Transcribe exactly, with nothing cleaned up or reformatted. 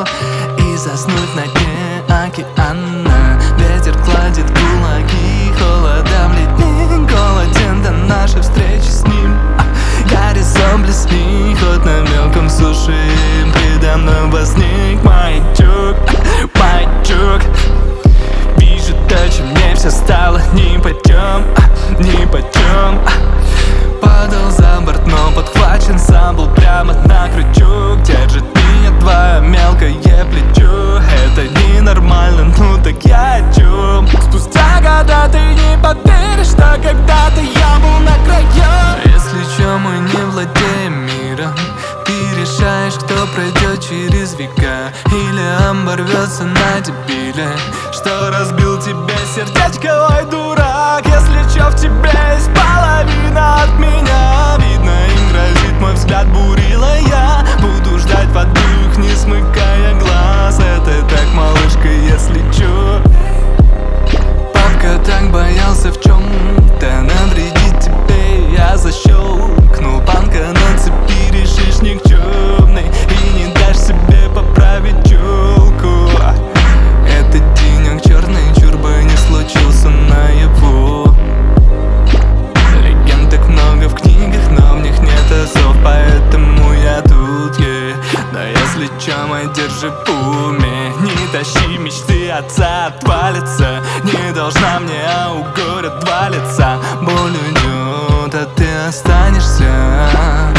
и заснуть на дне океана. Ветер кладет кулаки, холодом ледник, голоден до нашей встречи с ним. Горизонт блесни, хоть на мелком сушим. Предо мной возник маячок, маячок. Вижу то, чем мне все стало нипочем, нипочем. Падал за борт, но подхвачен сам был прямо на крючок. Держит меня твое мелкое плечо. Это ненормально, ну так я о чем? Спустя года ты не поверишь, что когда-то я был на краю. Если чё, мы не владеем миром. Ты решаешь, кто пройдет через века, или оборвется на дебиле, что разбил тебе сердечко, ой, дурак. Если чё, в тебе есть половина от меня. Видно, им грозит мой взгляд бурила. Я буду ждать подвох, не смыкая глаз. Это так, малышка, если чё. Папка так боялся в чем-то навредить тебе. Я защелкнул панка на цепи, решишь никчемный и не дашь себе поправить челку. Этот денек черный, чурбы не случился наяву. Легенд так много в книгах, но в них нет осов, поэтому я тут, yeah. Но если чё, мой, держи в уме, не тащи мечты отца, отвалится. Не должна мне, а у горя два лица. Боль уйдет, а ты останешься.